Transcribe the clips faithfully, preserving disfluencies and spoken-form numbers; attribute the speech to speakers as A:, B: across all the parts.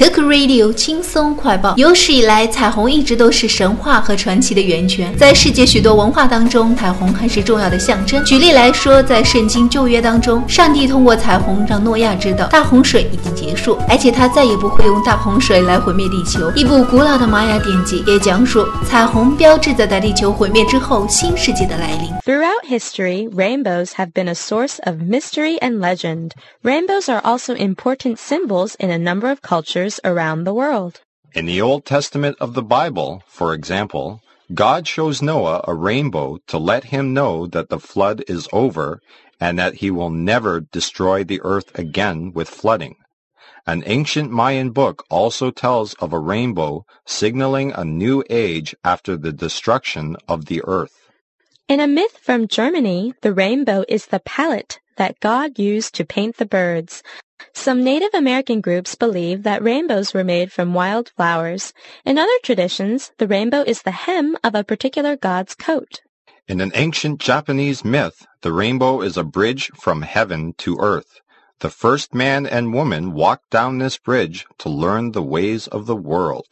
A: Cook Radio 轻松快报。有史以来，彩虹一直都是神话和传奇的源泉，在世界许多文化当中，彩虹还是重要的象征。举例来说，在圣经旧约当中，上帝通过彩虹让诺亚知道大洪水已经结束，而且他再也不会用大洪水来毁灭地球。一部古老的玛雅典籍也讲述彩虹标志着在地球毁灭之后新世纪的来临。
B: Throughout history, rainbows have been a source of mystery and legend. Rainbows are also important symbols in a number of cultures around the world.
C: In the Old Testament of the Bible, for example, God shows Noah a rainbow to let him know that the flood is over and that he will never destroy the earth again with flooding. An ancient Mayan book also tells of a rainbow signaling a new age after the destruction of the earth.
B: In a myth from Germany, the rainbow is the palette that God used to paint the birds. Some Native American groups believe that rainbows were made from wild flowers. In other traditions, the rainbow is the hem of a particular god's coat.
C: In an ancient Japanese myth, the rainbow is a bridge from heaven to earth. The first man and woman walked down this bridge to learn the ways of the world.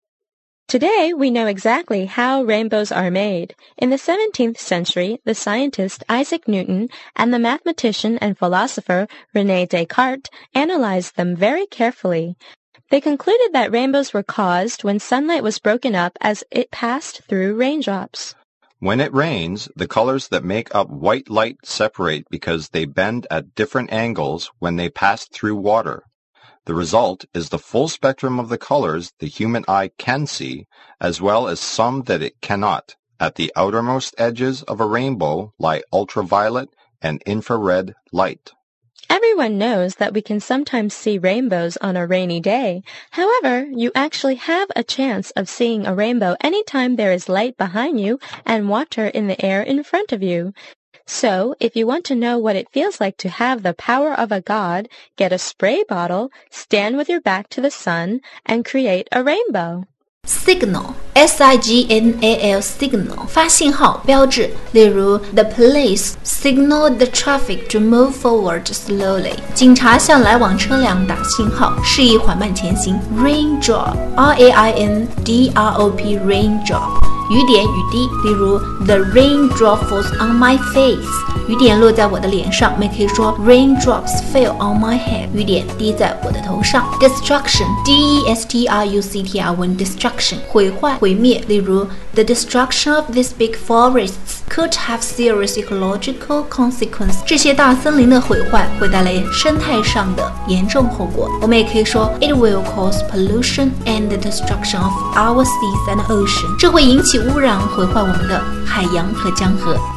B: Today, we know exactly how rainbows are made. In the seventeenth century, the scientist Isaac Newton and the mathematician and philosopher René Descartes analyzed them very carefully. They concluded that rainbows were caused when sunlight was broken up as it passed through raindrops.
C: When it rains, the colors that make up white light separate because they bend at different angles when they pass through water. The result is the full spectrum of the colors the human eye can see, as well as some that it cannot. At the outermost edges of a rainbow lie ultraviolet and infrared light.
B: Everyone knows that we can sometimes see rainbows on a rainy day. However, you actually have a chance of seeing a rainbow anytime there is light behind you and water in the air in front of you. So, if you want to know what it feels like to have the power of a god, get a spray bottle, stand with your back to the sun, and create a rainbow.
A: Signal, S I G N A L, signal, 发信号标志。例如 The police signaled the traffic to move forward slowly. 警察向来往车辆打信号，示意缓慢前行。Raindrop, R A I N D R O P, raindrop. 雨点雨滴，例如 The raindrop falls on my face. 雨点落在我的脸上，我们可以说 Raindrops fell on my head. 雨点滴在我的头上。Destruction, D E S T R U C T R O N, destruction, 毁坏毁灭，例如 The destruction of these big forests could have serious ecological consequences. 这些大森林的毁坏会带来生态上的严重后果。我们也可以说 It will cause pollution and the destruction of our seas and ocean. 这会引起污染，毁坏我们的海洋和江河。